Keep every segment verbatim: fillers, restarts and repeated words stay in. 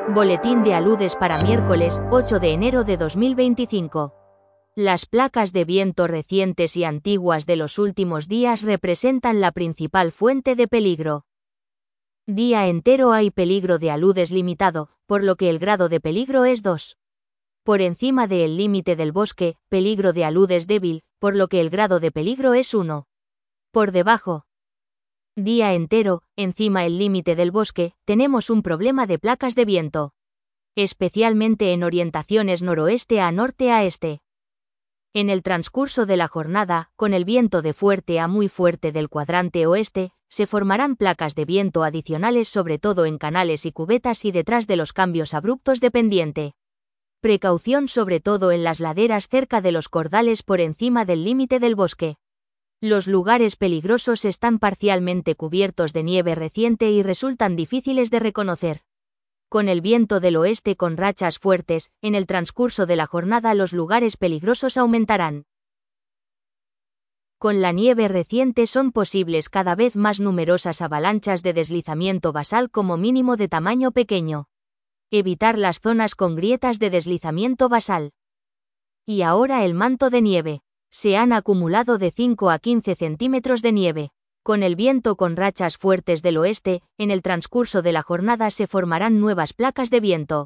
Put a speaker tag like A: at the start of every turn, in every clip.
A: Boletín de aludes para miércoles, ocho de enero de dos mil veinticinco. Las placas de viento recientes y antiguas de los últimos días representan la principal fuente de peligro. Día entero hay peligro de aludes limitado, por lo que el grado de peligro es dos. Por encima del límite del bosque, peligro de aludes débil, por lo que el grado de peligro es uno. Por debajo, día entero, encima el límite del bosque, tenemos un problema de placas de viento. Especialmente en orientaciones noroeste a norte a este. En el transcurso de la jornada, con el viento de fuerte a muy fuerte del cuadrante oeste, se formarán placas de viento adicionales sobre todo en canales y cubetas y detrás de los cambios abruptos de pendiente. Precaución sobre todo en las laderas cerca de los cordales por encima del límite del bosque. Los lugares peligrosos están parcialmente cubiertos de nieve reciente y resultan difíciles de reconocer. Con el viento del oeste con rachas fuertes, en el transcurso de la jornada los lugares peligrosos aumentarán. Con la nieve reciente son posibles cada vez más numerosas avalanchas de deslizamiento basal como mínimo de tamaño pequeño. Evitar las zonas con grietas de deslizamiento basal. Y ahora el manto de nieve. Se han acumulado de cinco a quince centímetros de nieve. Con el viento con rachas fuertes del oeste, en el transcurso de la jornada se formarán nuevas placas de viento.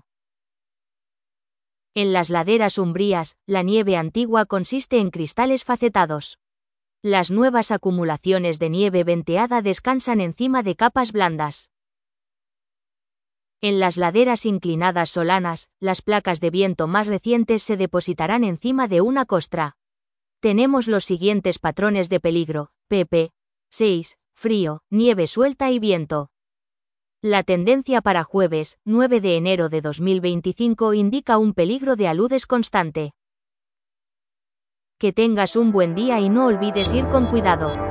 A: En las laderas umbrías, la nieve antigua consiste en cristales facetados. Las nuevas acumulaciones de nieve venteada descansan encima de capas blandas. En las laderas inclinadas solanas, las placas de viento más recientes se depositarán encima de una costra. Tenemos los siguientes patrones de peligro: pp. seis, frío, nieve suelta y viento. La tendencia para jueves, nueve de enero de dos mil veinticinco indica un peligro de aludes constante. Que tengas un buen día y no olvides ir con cuidado.